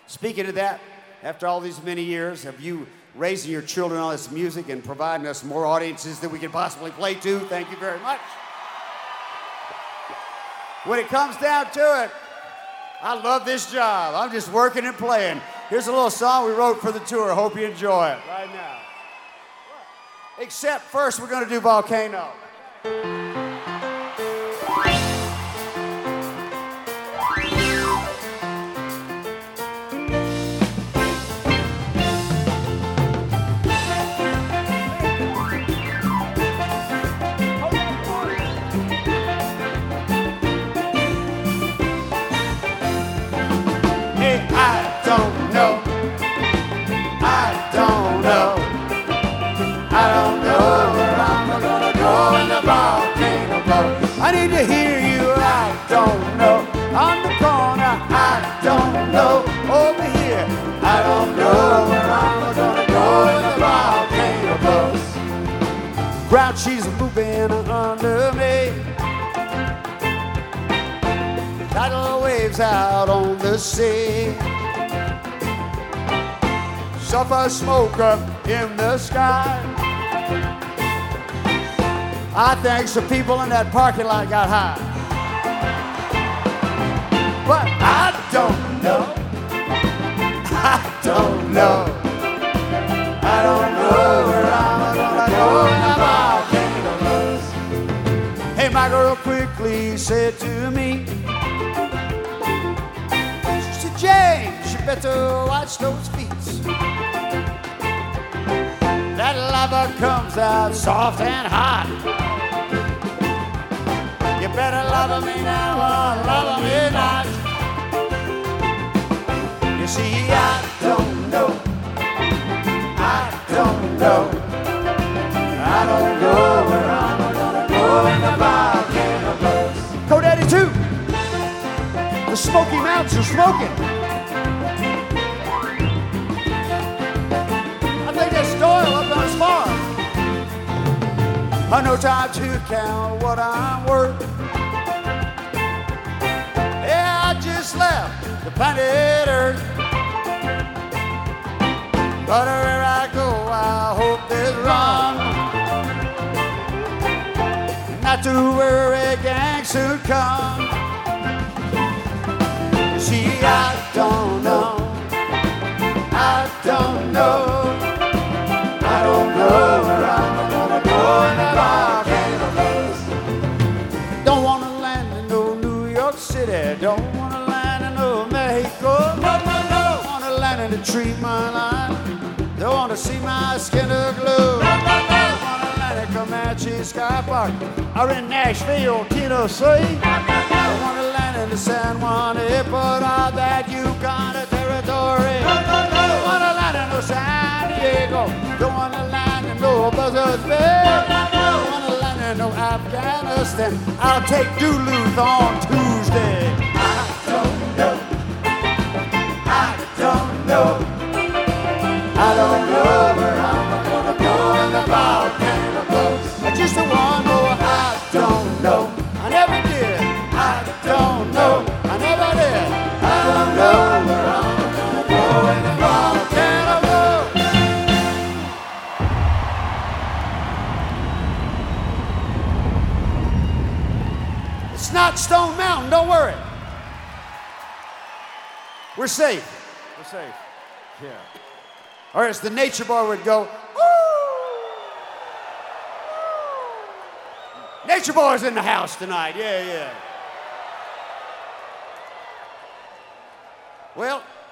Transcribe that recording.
Speaking of that, after all these many years of you raising your children on this music and providing us more audiences that we can possibly play to, thank you very much. When it comes down to it, I love this job. I'm just working and playing. Here's a little song we wrote for the tour. Hope you enjoy it right now. Except first we're going to do Volcano. I need to hear you, I don't know. On the corner, I don't know. Over here, I don't know where I'm gonna go when the volcano blows. Ground she's moving under me. Tidal waves out on the sea. Sulfur smoke up in the sky. I think some people in that parking lot got high. But I don't know. I don't know. I don't know where I'm gonna go when the volcano blows. Hey, my girl quickly said to me, she said, James, you better watch those feet. That lava comes out soft and hot. You better love me now or love me not. You see, I don't know. I don't know. I don't know where I'm gonna go when the volcano blows. Code 82. The Smoky Mountains are smoking. I think there's Doyle up on his farm. I no time to count what I'm worth. Yeah, I just left the planet Earth. But wherever I go, I hope there's rum. Not to worry, gang soon come. You see, I don't know. I don't know. I don't know where I'm gonna go in the volcano blows. Don't wanna land in no New York City. Don't wanna land in no Mexico. No, no, no. Wanna land in the Tremont line. Don't wanna see my skin aglow. No, no, no. Wanna land in Comanche Sky Park or in Nashville, Tennessee. No, no, no. Don't wanna land in the San Juan Airport or that Yukon territory. No, no, no. Don't wanna land in no San Diego. Don't wanna land in no Buzzards Bay. No, no, no. Don't wanna land in no Afghanistan. I'll take Duluth on Tuesday. I don't know. I don't know. I don't know where I'm gonna go when the volcano blows. Just the one more, I don't know. I never did. I don't know. I never did. I don't know where I'm gonna go when the volcano blows. It's not Stone Mountain, don't worry. We're safe. We're safe. Yeah. Or as the Nature Boy would go, woo! Nature Boy's in the house tonight, yeah, yeah. Well,